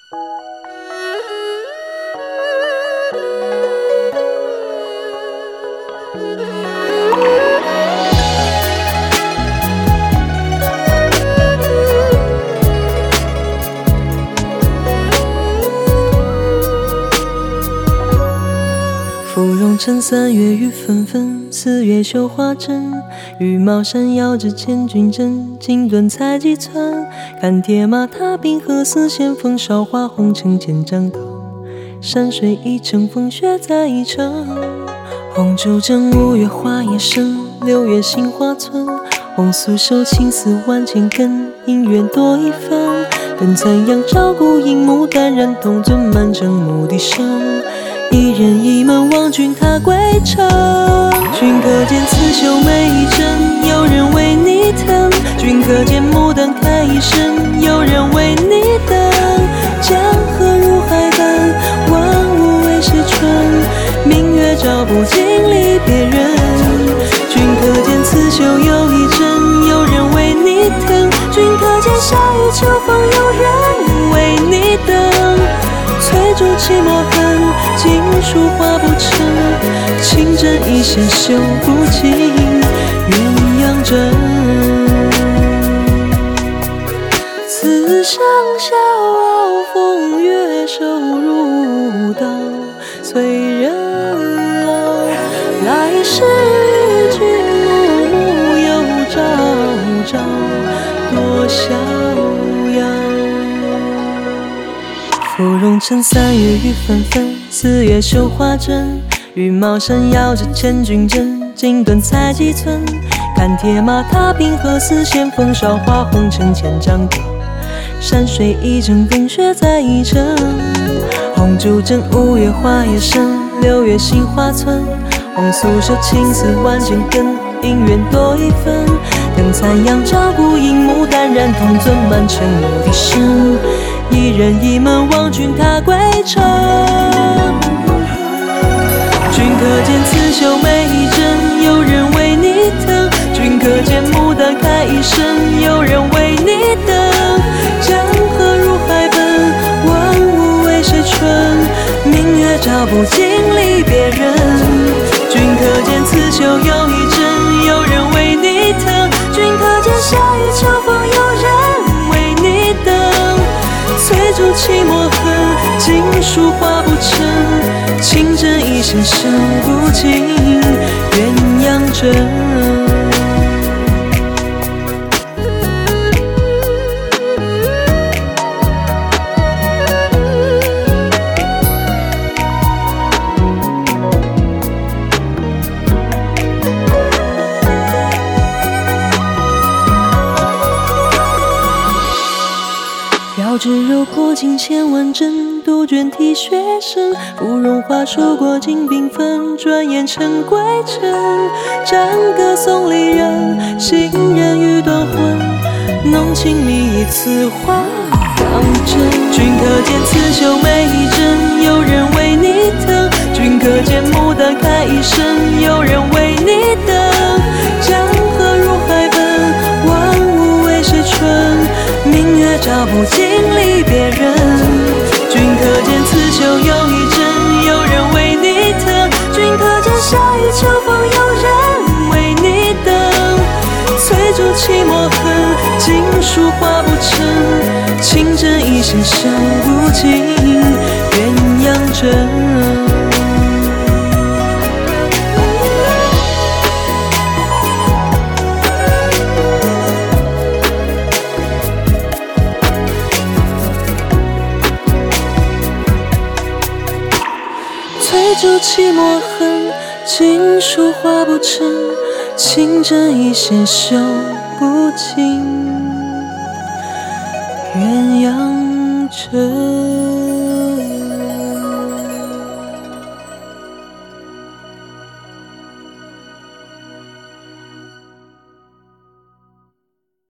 芙蓉城3月雨纷纷，4月绣花针。羽毛扇摇着千军阵，锦缎裁几寸。看铁马踏冰河，丝线风韶华红尘千丈头。山水一程，风雪在一程。红烛正5月花叶深，6月杏花村。红素手青丝万千根，姻缘多一分。等残阳照孤影，牡丹染铜樽，满城牧笛声。一人一门望君踏归程，君可见刺绣每一针，有人为你疼。君可见牡丹开一生，有人为你等。江河入海奔，万物为谁春？明月照不尽离别人。君可见刺绣有一针，有人为你疼。君可见夏雨秋风，有人为你等。翠竹泣墨痕，锦书画不成。情针一线绣不尽，鸳鸯枕。此生笑傲风月，瘦如刀，催人老。来世与君暮暮，又朝朝，多逍遥。芙蓉城3月雨纷纷，4月绣花针。羽毛扇摇着千军阵，锦缎裁几寸。看铁马踏冰河，丝线风韶华红尘千丈头。山水一程，风雪在一程。红烛正5月花叶深，6月杏花村。红素手青丝万千根，姻缘多一分。等残阳照孤影，牡丹染铜樽，满城牧笛声。一人一门望君踏归程，君可见刺绣每一针，有人为你疼。君可见牡丹开一生，有人为你等。江河入海奔，万物为谁春？明月照不尽离别人。君可见刺绣有一针，有人为你疼。君可见夏雨秋风，有人为你等。翠竹泣墨痕，锦书画不成。情针一线绣不尽，鸳鸯枕。绕指柔破尽千万针，杜鹃啼血声。芙蓉花数过尽缤纷，转眼成归程。战歌送离人，行人欲断魂。浓情蜜意此话当真。君可见刺绣每一针，有人为你疼。君可见牡丹开一生，有人为你等。江河入海奔，万物为谁春？明月照不尽离别人。君可见刺绣有一针，有人为你疼。君可见夏雨秋风，有人为你等。翠竹泣墨痕，锦书画不成。情针一线绣不尽，鸳鸯枕。翠竹泣墨痕，锦书画不成。情针一线绣不尽，鸳鸯枕。